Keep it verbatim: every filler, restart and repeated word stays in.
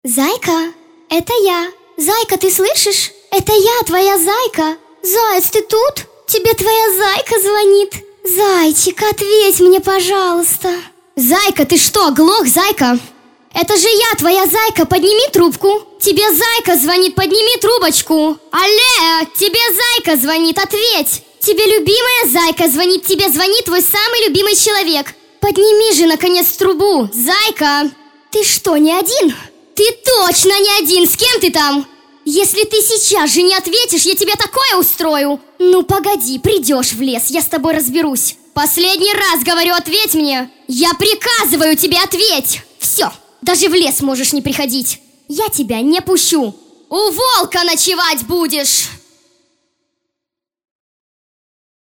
Зайка, это я. Зайка, ты слышишь? Это я, твоя зайка. Заяц, ты тут? Тебе твоя зайка звонит. Зайчик, ответь мне, пожалуйста. Зайка, ты что, оглох, зайка? Это же я, твоя зайка, подними трубку. Тебе зайка звонит, подними трубочку. Алле, тебе зайка звонит, ответь. Тебе любимая зайка звонит, тебе звонит твой самый любимый человек. Подними же, наконец, трубу, зайка. Ты что, не один? Ты точно не один, с кем ты там? Если ты сейчас же не ответишь, я тебе такое устрою. Ну погоди, придешь в лес, я с тобой разберусь. Последний раз говорю, ответь мне. Я приказываю тебе, ответь. Все, даже в лес можешь не приходить. Я тебя не пущу. У волка ночевать будешь.